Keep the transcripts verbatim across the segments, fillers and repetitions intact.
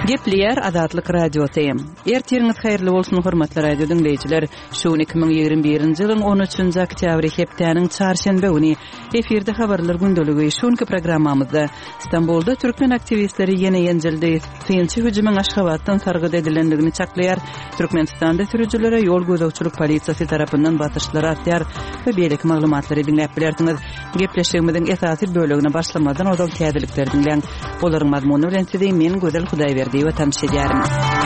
Gepleyer Azatlyk radiosyny. Ertiňiz haýyrly bolsun hormatly radio dinleýijiler. Şu iki bin ýygrimi birinji ýylyň on üçünji oktýabry hepdeniň çarşembe güni efirde habarlar gündöligi şonky programmamyzda Istanbulda türkmen aktivistleri ýene ýenjildi. Synçy hüjümyň Aşgabatdan sargyd edilendigini çaklaýar. Türkmenistanda sürüjülere ýol gözegçilik polisiýasy tarapyndan batyşlar artýar we beýleki maglumatlary dinläp bilersiňiz. Gepleşigimiziň esasy bölegine başlamadan ozal täzelikleri dinleň. Olaryň mazmuny bilen sizi men Gözel Hudaýberdi we tanış edýärim.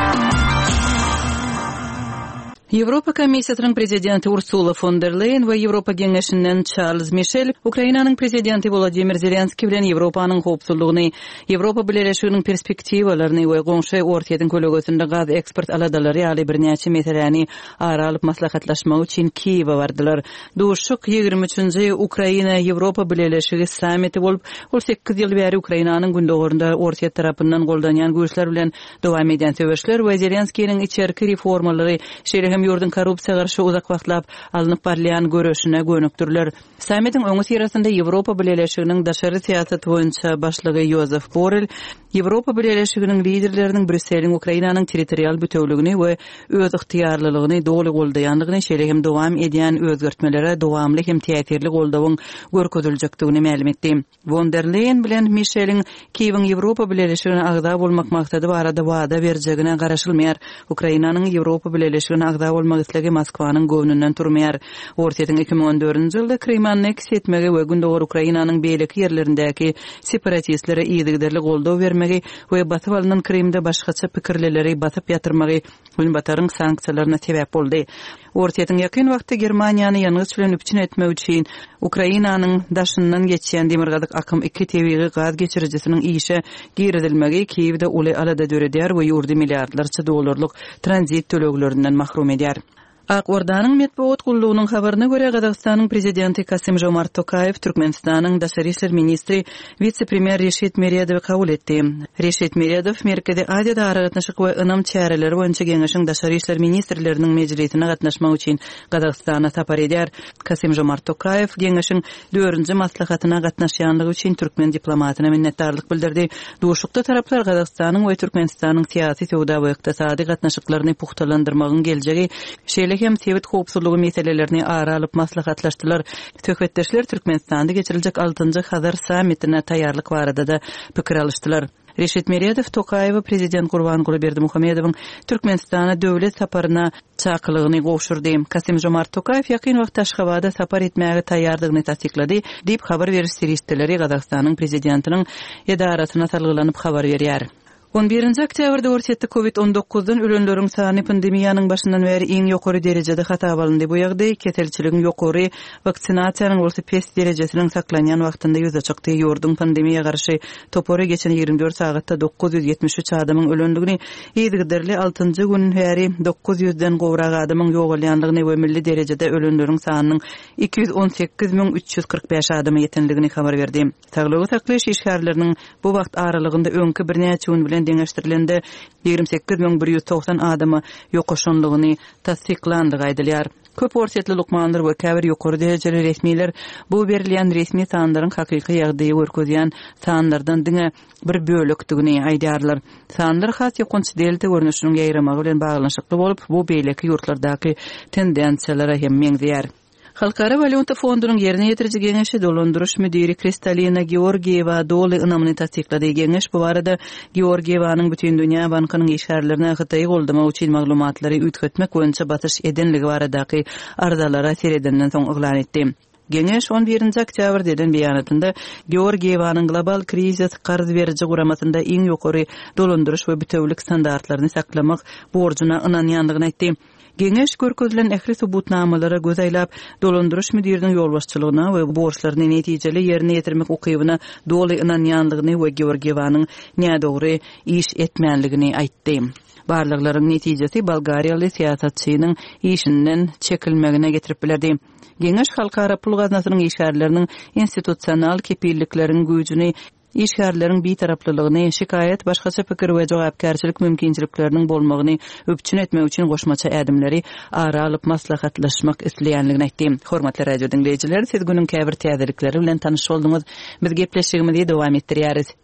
Европа комиссиясынын президенти Урсула фон дер Лейн ve Европа Geňeşinden Charles Michel Ukrainanyň prezidenti Volodymyr Zelenskiy bilen Ýewropanyň howpsuzlygyny, Ýewropa Birleşiginiň perspektiwalaryny we goňşy ortaýyň kölegesinde gaz eksport aladylary ýaly birnäçe meseleni ara alyp maslahatlaşmak üçin Kiýewe bardylar. Duşuk ýygrimi üçünji Ukraina Ýewropa Birleşigi sammiti bolup, ol sekiz ýyl bäri Ukrainanyň gündegorunda ortaýy tarapyndan goldanýan güýçler bilen dowam edýän söwüşler we Zelenskiýiň içerki reformalary şeýle ýurdun korrupsiýa garşy uzak wagtlap alınıp barlayan görüşüne gönükdirler. Sammitin öňü sirasynda Ýewropa Birleşiginiň daşary siýasat boýunça başlygy Josef Borrell, Ýewropa Birleşiginiň liderleriniň Brüsseliň Ukrainanyň territorial bütewligini we öz ygtyýarlylygyny dogly goldaýanlygyny şeýle hem dowam edýän özgertmelere dowamly hem täsirli goldawyň görkeziljakdygyny ma'lum etdi. Von der Leyen bilen Michel'in Kiýewiň Ýewropa Birleşigine agda bolmak maksady barada wada berjegine garaşylmaýar. Ukrainanyň Ýewropa Birleşigine agda bolmak islegi Moskwanyň göwnünden turmaýar. Ortaýyň iki bin on dördünji ýylda Krym anneksiýa etmege we gündegor Ukrainanyň beýleki ýerlerindäki separatistlere ýygyderli goldaw bermegi we batyp alynan Krymda başgaça pikirlileri batyp ýatyrmagy Günbataryň sanksiýalaryna sebäp boldy. Ortaýyň ýakyn wagtda Germaniýany ýalňyz bilen üpçün etmek üçin Ukrainanyň daşyndan geçýän demirgazyk akym iki tebigi gaz geçirijisiniň işe giridilmegi Kiýewde uly alada döredýär we ýurdy milliardlarça dollarlyk tranzit töleglerinden mahrum edýär. Ak Ordanyň medeniýet gullugynyň habaryna görä Gazagstanyň prezidenti Kasym-Jomart Tokayew Türkmenistanyň daşary işler ministri vice-premier Reşit Meredowy kabul etdi. Reşit Meredow Merkezi Aziýada aragatnaşyk we ynam çäreleri boýunça Geňeşiň daşary işler ministrleriniň mejlisine gatnaşmak üçin Gazagstana tapar edýär. Kasym-Jomart Tokayew Geňeşiň dördünji maslahatyna gatnaşýanlygy üçin türkmen diplomatyna minnetdarlyk bildirdi. Duşukda taraplar Gazagstanyň we Türkmenistanyň syýasy, sowda we ykdysady gatnaşyklaryny puhtalandyrmagyň geljegi şeýle hem sewet howpsuzlygy meselelerini ara alyp maslahatlaşdylar. Töhbetdeşler Türkmenistanda geçiriljek altynjy Hazar sammitine taýýarlyk barada da pikir alışdylar. Reşit Meredow Tokayew prezident Gurbanguly Berdimuhammedowyň Türkmenistana döwlet saparyna çakylygyny gowşurdy. Kasym-Jomart Tokayew ýakyn wagtda Aşgabatda sapar etmäge taýýardygyny tasdiklady diýip habar berýär istleri Gazagstanyň prezidentiniň edarasyna salgylanyp habar berýär. on birinji oktýabrda ortaýda covid on dokuzdan ölenleriň sany pandemiýanyň başyndan bäri iň ýokary derejede hatap alındy. Bu ýagdaý keselçiligiň ýokary vaksinasiýanyň bolsa pes derejesiniň saklanýan wagtynda ýüze çykdy. Ýurdun pandemiýa garşy topary geçen ýygrimi dört sagatda dokuz ýüz ýetmiş üç adamyň ölendigini, ýygyderli altynjy gün häri dokuz ýüzden gowrak adamyň ýogalýanlygyny we milli derejede ölenleriň sanynyň iki ýüz on sekiz bin üç ýüz kırk beş adamy ýetenligini habar berdi. Saglygy saklaýyş işgärleriniň bu wagt aralygynda öňkü birnäçe gün bilen deňeşdirilende ýygrimi sekiz bin bir ýüz togsan adamy ýokaşanlygyny tasdiklandy gaýdylýar. Köp ortaýatly lukmanlar we käbir ýokary derejeli resmiler bu berilýän resmi sanlaryň hakyky ýagdaýy görkezýän sanlardan diňe bir bölekdigini aýdýarlar. Sanlar has ýokunç delte görnüşiniň ýaýramagy bilen baglanşykly bolup, bu beýleki ýurtlardaky tendensiýalary hem meňzeýär. Halkara Valyuta Fondunyň ýerine ýetiriji Geňeşi dolandyryş müdiri Kristalina Georgieva doly ynamyny tasdiklady. Geňeş bu barada Georgievanyň bütün dünýä bankynyň işgärlerine Hytaý goldamak üçin maglumatlary üýtgetmek boýunça batyş edenligi baradaky arzalara seredenden soň yglan etdi. Geňeş on birinji oktýabr deden beýanatynda Georgievanyň global krizis garz beriji guramasynda iň ýokary dolandyryş we bütewlik standartlaryny saklamak borjuna ynanýanlygyny aýtdy. Geňeş görkezilen ähli subutnamalara göz aýlap, dolandyryş müdiriniň ýolbaşçylygyna we borçlaryny netijeli ýerine ýetirmek ukybyna doly ynanýanlygyny we Georgievanyň nädogry iş etmänligini aýtdy. Barlyklaryň netijesi Bolgariýaly siýasatçynyň işinden çekilmegine getirip bilerdi. Geňeş halkara pul gaznasynyň işgärleriniň institusional kepillikleriň güýjüni, işgärleriň bitaraplylygyny, şikayet, başgaça pikir we jogapkärçilik mümkinçilikleriniň bolmagyny öpçün etmek üçin goşmaça ädimleri ara alyp maslahatlaşmak isleýänligini aýtdy. Hormatly radio dinleýijiler, siz günüň käbir täzelikleri bilen tanyş bolduňyz. Biz gepleşigimizi dowam etdirýäris.